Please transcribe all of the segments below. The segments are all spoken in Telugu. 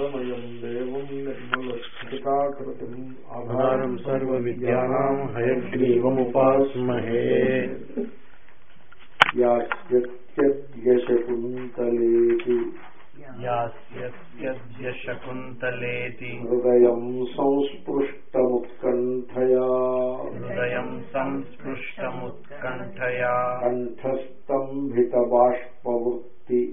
निर्मलमयं देवं निर्मलस्फटिकाकृतिम् आधारं सर्वविद्यानां हयग्रीवमुपास्महे। यास्यत्यद्यशकुन्तलेति यास्यत्यद्यशकुन्तलेति हृदयं संस्पृष्टमुत्कण्ठया कंठस्तंभितबाष्पवृत्ति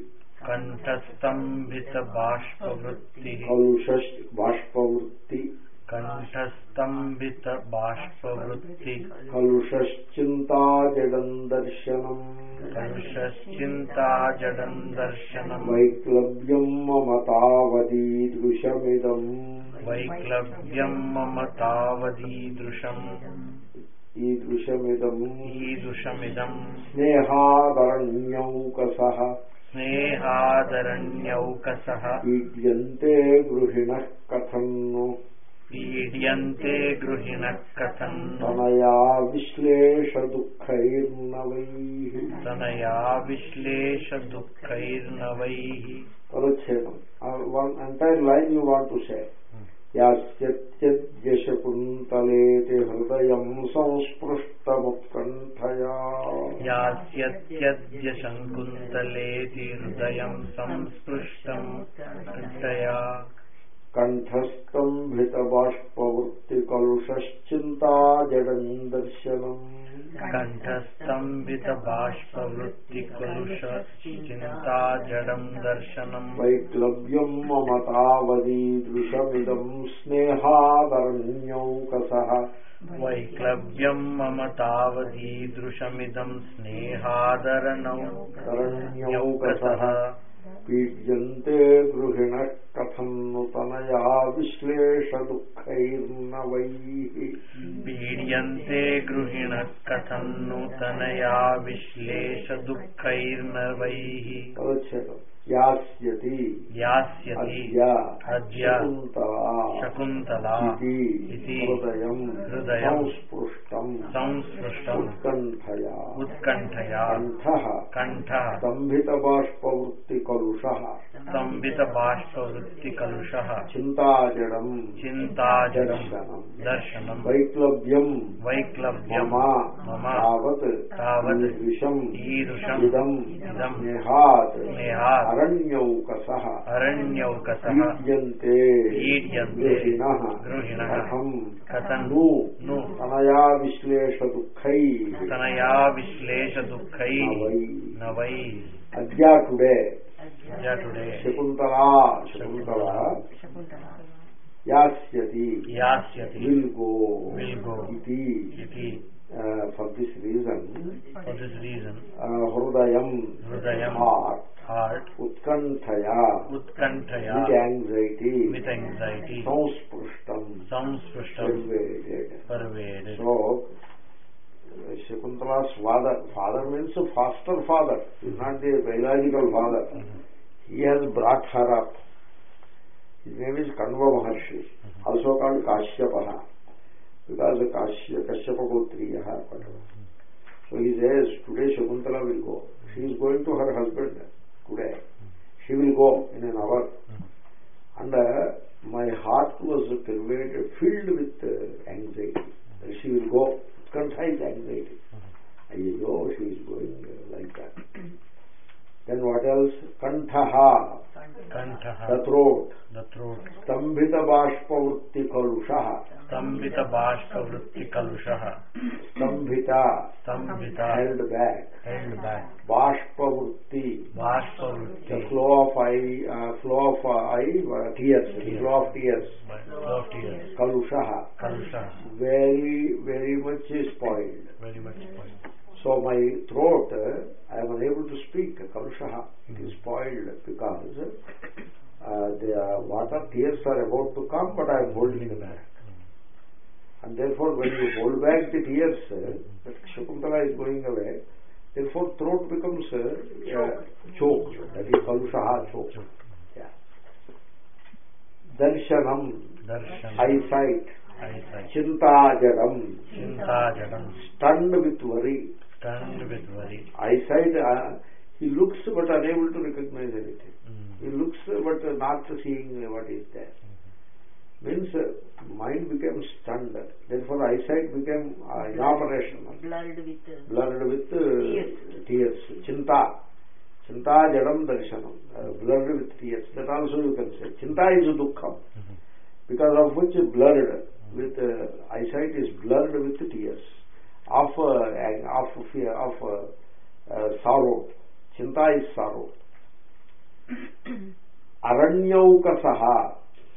कंठस्तंभितबाष्पवृत्ति कलुषश्चिन्ताजडं दर्शनम् वैक्लव्यं मम तावदीदृशमिदम् ईदृशमिदं स्नेहादरण्यौकसः पीड्यन्ते गृहिणः कथन् Tanaya विश्लेषदुःखैर्नवैः परिच्छेदम् entire line you want to say. यास्यत्यद्यशकुन्तलेति हृदयं संस्पृष्टमुत्कण्ठया कंठस्तंभितबाष्पवृत्तिकलुषश्चिन्ताजडं दर्शनम् वैक्लव्यं मम तावदीदृशमिदं स्नेहादरण्यौकसः पीड्यन्ते गृहिणः कथं तनया विश्लेषदुःखैर्नवैः यास्यति अद्य शकुन्तला इति हृदयं संस्पृष्टम् उत्कण्ठया कण्ठः स्तम्भितबाष्पवृत्तिकलुषः चिन्ताजडं दर्शनम् वैक्लव्यं मम तावत् ईदृशम् स्नेहात् अरण्यौकसः पीड्यन्ते गृहिणः कथं तनया विश्लेषदुःखैः नवैः अद्या टुडे शकुन्तला यास्यति will go iti for this reason hridayam heart utkantaya with anxiety samsprushtam pervaded. So Shakuntala's father means a foster father. He is not the biological father. He has brought her up. His name is Kanva Maharshi, also called Kashyapaha, because Kashyapa Gotriyaha. So he says, today Shakuntala will go. She is going to her husband today. She will go in an hour. And my heart was pervaded, filled with anxiety. She will go. Kantha is anxiety. Ayyo, she is going like that. Then what else? Kanthaha, the throat. Stambhitabashpavruttikalushaha. Stambhita, held back. Bashpavrutti, the flow of tears. Kalushaha, very, very much spoiled. So my throat, I am unable to speak. Kalushaha, it is spoiled because the water tears are about to come, but I am holding them back. And therefore, when you hold back the tears, that Shakuntala is going away. Therefore, throat becomes choke. That is Kalushaha, choke. Yeah. Darshanam, eyesight. Chintajadam, stunned with worry. Eyesight, he looks but unable to recognize anything. He looks but not seeing what is there. Means mind became stunned. Therefore eyesight became inoperational. Blurred with tears. Chinta jadam darshanam. Blurred with tears. That also you can say. Chinta is dukkha. Because of which blurred with eyesight is blurred with tears. Of fear, of sorrow. Chinta is sorrow. Aranyaukasaha.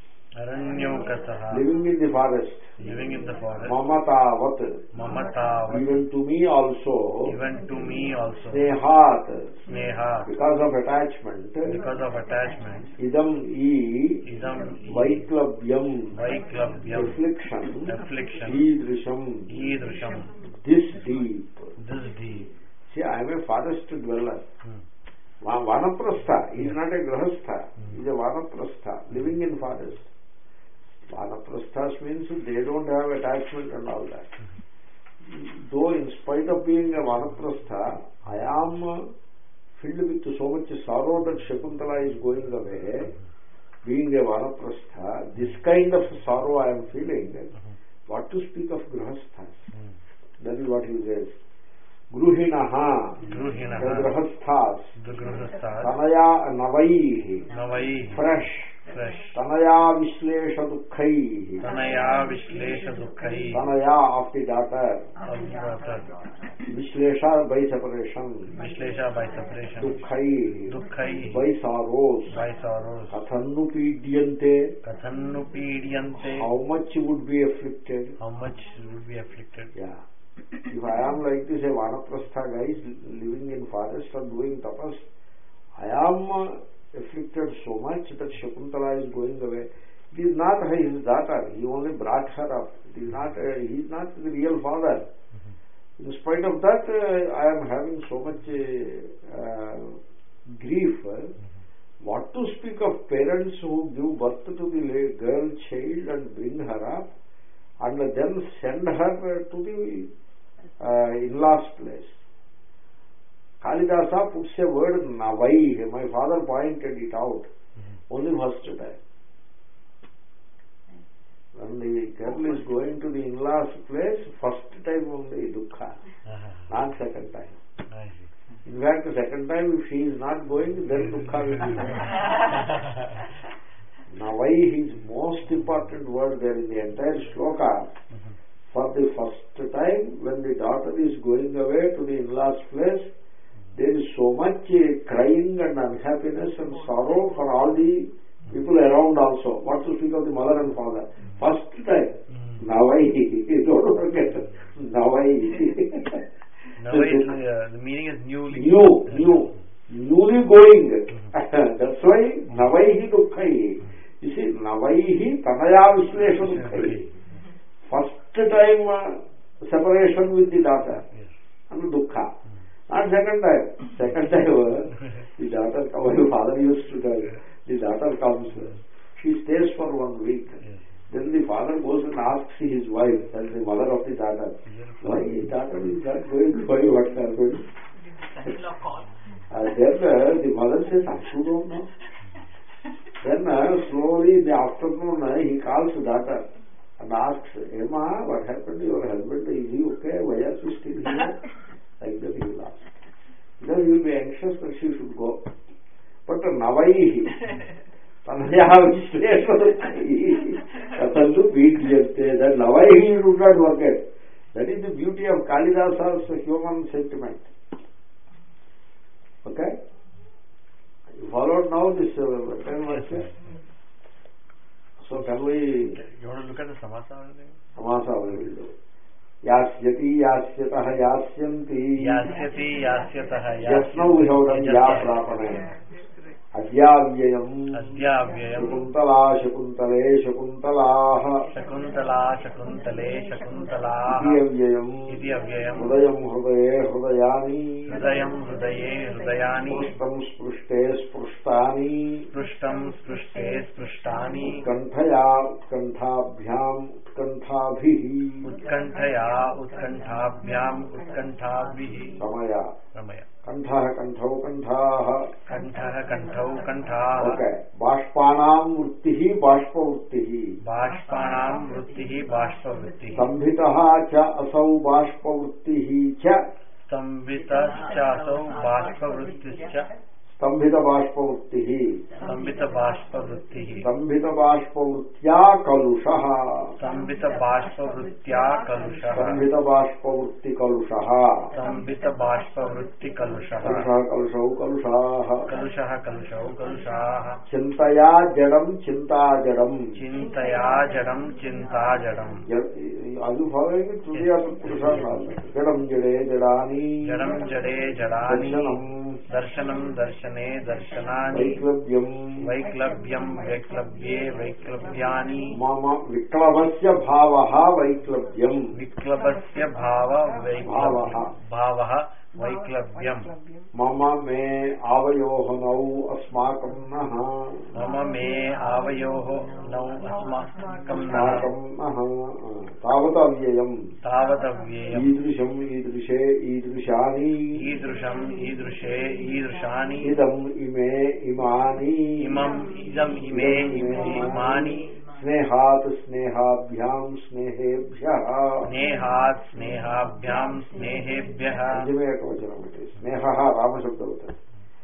Living in the forest. Mamatavat. Even to me also. Snehat. Because of attachment. Idam Vaiklavyam. Affliction. Idrisham. This deep. See, I am a forest dweller. Vanaprastha. He is not a grahastha. He is a vanaprastha, living in forest. Vanaprasthas means they don't have attachment and all that. Though in spite of being a vanaprastha, I am filled with so much sorrow that Shakuntala is going away. Being a vanaprastha, this kind of sorrow I am feeling. What to speak of grahasthas? That is what he says. Gruhinaha, grahasthas, tanaya navaihi, fresh, tanaya vishlesha dukkaihi, tanaya of the daughter, vishlesha by separation, dukkaihi, by sorrows, kathannu pidyante, how much would be afflicted, yeah. If I am like this, a vanaprastha guy living in forest or doing tapas, I am afflicted so much that Shakuntala is going away. It is not his daughter. He only brought her up. It is not. He is not the real father. In spite of that, I am having so much grief. What to speak of parents who give birth to the girl child and bring her up, and then send her to the in-laws place. Kalidasa puts a word Navai. My father pointed it out. Only first time. When the girl is going to the in-laws place, first time only dukkha. Not second time. In fact, the second time if she is not going, then dukkha will be there. Navai is most important word there in the entire shloka. For the first time, when the daughter is going away to the in-laws place, there is so much crying and unhappiness and sorrow for all the people around also. What to speak of the mother and father? First time, Navai. Don't forget. Navai. The meaning is newly. Newly going. That's why Navaihi Dukkhaihi. You see, Navaihi Tanaya Vishlesha Dukkhaihi. First time separation with the daughter and dukkha. Not second time. Second time the daughter comes. The father used to tell, the daughter comes. She stays for 1 week. Then the father goes and asks his wife, that is the mother of the daughter, why daughter is not going? Why what happened? Then the mother says, I don't know. Then slowly in the afternoon he calls the daughter and asks, Emma, what happened to your husband? Is he okay? Why are you still here? Like that he will ask. Then he will be anxious that she should go. But Navaihi, Tanaya Vishlesha Kathandu Pidyante, that Navaihi you do not forget. That is the beauty of Kalidasa's human sentiment. Okay? You followed now this time. So can we... You want to look at the samasa? Samasa we will do. Yasyati, yasyatah, yasyanti. Yasyati, yasyatah, yasyanti. Just now we have done ya prapana. Adyavyayam. Shakuntala, shakuntale, shakuntalaha. Shakuntala, shakuntale, shakuntalaha. Idyavyayam. Hridayam, hridaye, hridayani. Hridayam, hridaye, hridayani. Sprushtam, sprushte, sprushtaani. Sprushtam, sprushte, sprushtaani. Utkantaya, utkanthabhyam, utkanthabhihi. Utkantaya, utkanthabhyam, utkanthabhihi. Samaya. రమయ. కంఠః కంఠౌ కంఠాః. కంఠః కంఠౌ కంఠాః. ఓకే. బాష్పాణాం వృత్తిః బాష్పవృత్తిః. బాష్పాణాం వృత్తిః బాష్పవృత్తిః. సంభితః చ అసౌ బాష్పవృత్తిః చ. సంభితశ్చాసౌ బాష్పవృత్తిశ్చ. స్తంభిత బాష్పవృత్తిః. సంభిత బాష్పవృత్తిః. స్తంభిత బాష్పవృత్త్యా కలుషః. సంభిత బాష్పవృత్త్యా కలుషః. స్తంభిత బాష్పవృత్తి కలుషః. సంభిత బాష్పవృత్తి కలుషః. కలుషః కలుషౌ కలుషాః. కలుషః కలుషౌ కలుషాః. చింతయా జడం చింతా జడం. చింతయా జడం చింతా జడం. అది ఫాలోయింగ్ తృతీయ పురుషాలు. జడం జడే జడాని. జడం జడే జడాని. దర్శనం. దర్శనం దర్శనే దర్శనాని. వైక్లవ్యం. వైక్లవ్యం వైక్లవ్యే వైక్లవ్యాని. మమ విక్లవస్య భావః వైక్లవ్యం. విక్లవస్య భావః వైక్లవ్యం. మమ మే ఆవయోః నౌ అస్మాకం నః. మమ మే ఆవయోః నౌ అస్మాకం నః. తావత అవ్యయం. తావదవ్యేయం. ఈదృశం ఈదృశే ఈదృశాని. ఈదృశం ఈదృశే ఈదృశాని. ఇదం ఇమే ఇమాని. ఇమం ఇదం ఇమే ఇమాని. స్నేహాత్ స్నేహాభ్యాం స్నేహేభ్యః. స్నేహాత్ స్నేహాభ్యాం స్నేహేభ్యః. నిజమే ఏకవచనం అంటే స్నేహః రామశబ్దం అవుతుంది.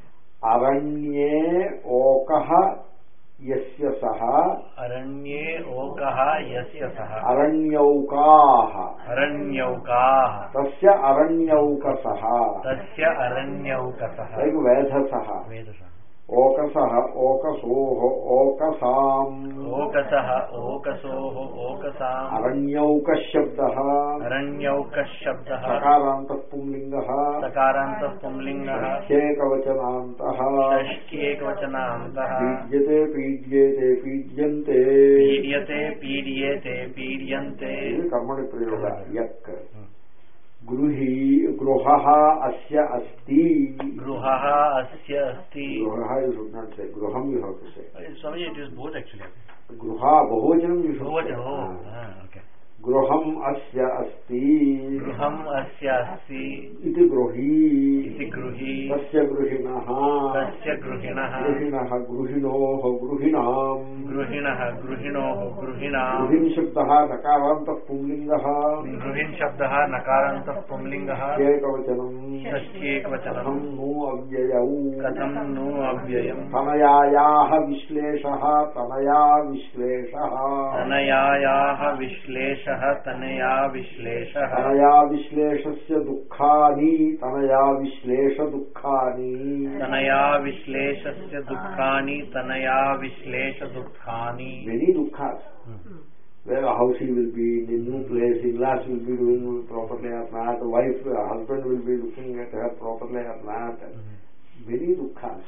అరణ్యే ఓకః యస్య సహ. అరణ్యే ఓకః యస్య సహ. అరణ్యౌకాః. అరణ్యౌకాః. తస్య అరణ్యౌకసః. తస్య అరణ్యౌకసః. లైక్ వేధసః. వేదసః. ఓకసః ఓకసోః ఓకసాం. ఓకసః ఓకసోః ఓకసాం. అరణ్యౌకః శబ్దః. అరణ్యౌకః శబ్దః. సకారాంతః పుంలింగః. సకారాంతః పుంలింగః. షష్ఠ్యేకవచనాంతః. షష్ఠ్యేకవచనాంతః. పీడ్యతే పీడ్యేతే పీడ్యంతే. పీడ్యతే పీడ్యేతే పీడ్యంతే. ఇది కర్మణి ప్రయోగ. యక్. గృహీ గృహః అస్య అస్తి. గృహః అస్య అస్తి. గృహః యు షుడ్ నాట్ సే. గృహం you have to say. Sorry, it is both actually. గృహ బహువచనం యు షుడ్ సే. Okay. గృహం అస్య అస్తి. గృహం అస్య అస్తి. ఇది గృహీ. ఇది గృహీ. తస్య గృహిణః. తస్య గృహిణః. గృహిణః గృహిణోః గృహిణాం. గృహిణః గృహిణోః గృహిణాం. గృహిణ్ శబ్దః నకారాంతః పుంలింగః. గృహిణ్ శబ్దః నకారాంతః పుంలింగః. ఏకవచనం. షష్ఠ్యేకవచనం. కథం ను అవ్యయౌ. కథం ను అవ్యయం. తనయాయాః విశ్లేషః తనయా విశ్లేషః. తనయాయాః విశ్లేషః తనయా విశ్లేషః. తనయా విశ్లేషస్య దుఃఖాని తనయా విశ్లేష దుఃఖాని. తనయా విశ్లేషస్య దుఃఖాని తనయా విశ్లేష దుఃఖాని. మెనీ దుఃఖాస్. Where a house he will be in a new place, in-laws will be doing properly or not, wife, husband will be looking at her properly or not. Many dukhas.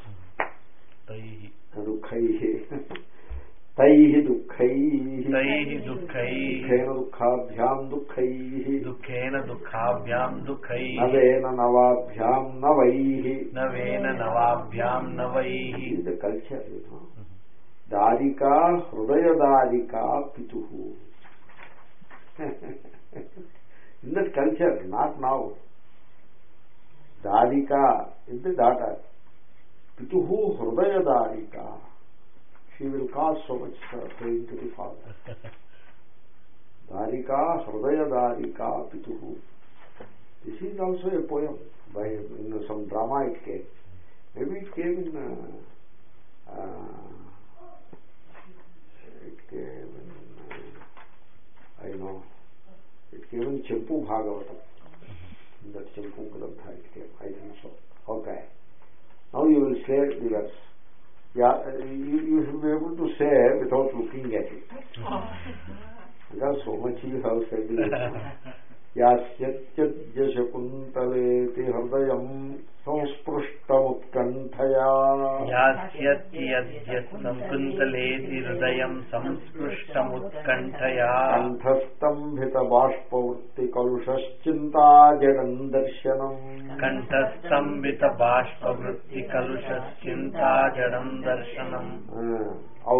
Dukhaihi. Taihi dukhaihi. తైః దుఃఖైః. Dukhena dukhabhyam dukhaihi. దుఃఖేన దుఃఖాభ్యాం దుఃఖైః. Navena navabhyam navaihi. నవేన నవాభ్యాం నవైః. This is the culture, you know. దారికా హృదయదారికా పితుః. In that culture, not now. Darika is the daughter. Pituhu hridayadharika. She will cause so much pain to the father. Dharika hridayadharika pituhu. This is also a poem. By in some drama it came. Maybe it came in I know. It came in Champu Bhagavatam. In that Champu Grantha it came. I think so. Okay. Now you will say the verse. Yeah, you should be able to say without looking at it. Because so much you have said it. Yasyatya shakuntaleti hridayam సంస్పృష్టముత్కంఠయా. యాస్యత్యద్య సంకుంతలేతి హృదయం సంస్పృష్టముత్కంఠయా. కంఠస్తంభిత బాష్పవృత్తి కలుషశ్చింతాజడం దర్శనం. కంఠస్తంభిత బాష్పవృత్తి కలుషశ్చింతాజడం దర్శనం.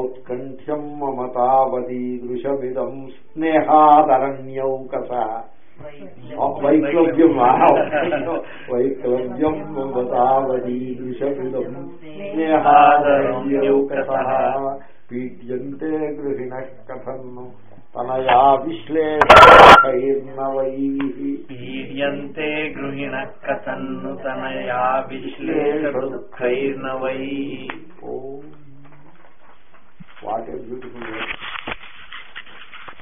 ఔత్కంఠ్యం మమతావదీదృశమిదం స్నేహాదరణ్యౌకస. వైక్లవ్యం వైక్లవ్యం వృషభిలం స్నేహాదరౌకసః పీడ్యంతే గృహిణ కథన్ తనయా విశ్లేషైర్నవైః పీడ్యంతే గృహిణ కథన్ తనయా విశ్లేష దుఃఖైర్నవైః